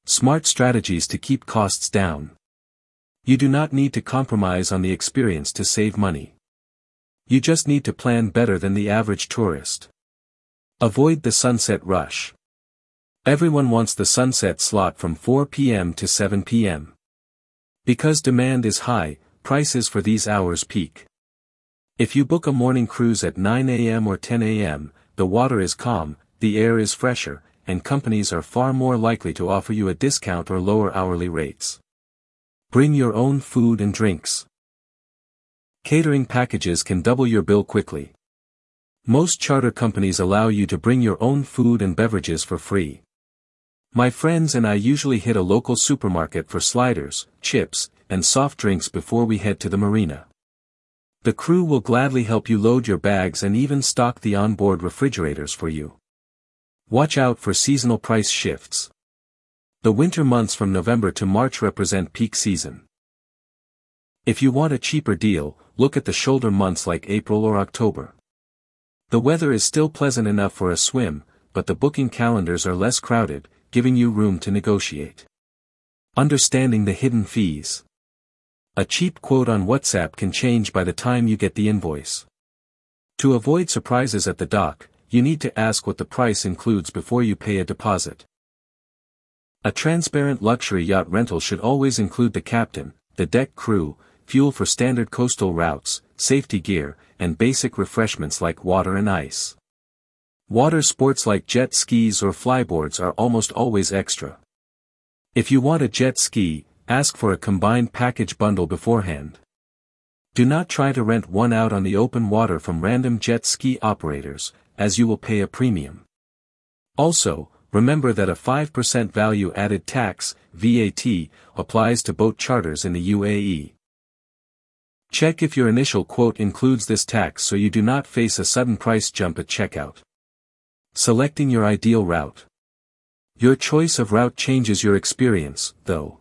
Smart strategies to keep costs down. You do not need to compromise on the experience to save money. You just need to plan better than the average tourist. Avoid the sunset rush. Everyone wants the sunset slot from 4 p.m. to 7 p.m. Because demand is high, prices for these hours peak. If you book a morning cruise at 9 a.m. or 10 a.m., the water is calm, the air is fresher, and companies are far more likely to offer you a discount or lower hourly rates. Bring your own food and drinks. Catering packages can double your bill quickly. Most charter companies allow you to bring your own food and beverages for free. My friends and I usually hit a local supermarket for sliders, chips, and soft drinks before we head to the marina. The crew will gladly help you load your bags and even stock the onboard refrigerators for you. Watch out for seasonal price shifts. The winter months from November to March represent peak season. If you want a cheaper deal, look at the shoulder months like April or October. The weather is still pleasant enough for a swim, but the booking calendars are less crowded, giving you room to negotiate. Understanding the hidden fees. A cheap quote on WhatsApp can change by the time you get the invoice. To avoid surprises at the dock, you need to ask what the price includes before you pay a deposit. A transparent luxury yacht rental should always include the captain, the deck crew, fuel for standard coastal routes, safety gear, and basic refreshments like water and ice. Water sports like jet skis or flyboards are almost always extra. If you want a jet ski, ask for a combined package bundle beforehand. Do not try to rent one out on the open water from random jet ski operators, as you will pay a premium. Also, remember that a 5% value-added tax, VAT, applies to boat charters in the UAE. Check if your initial quote includes this tax so you do not face a sudden price jump at checkout. Selecting your ideal route. Your choice of route changes your experience, though.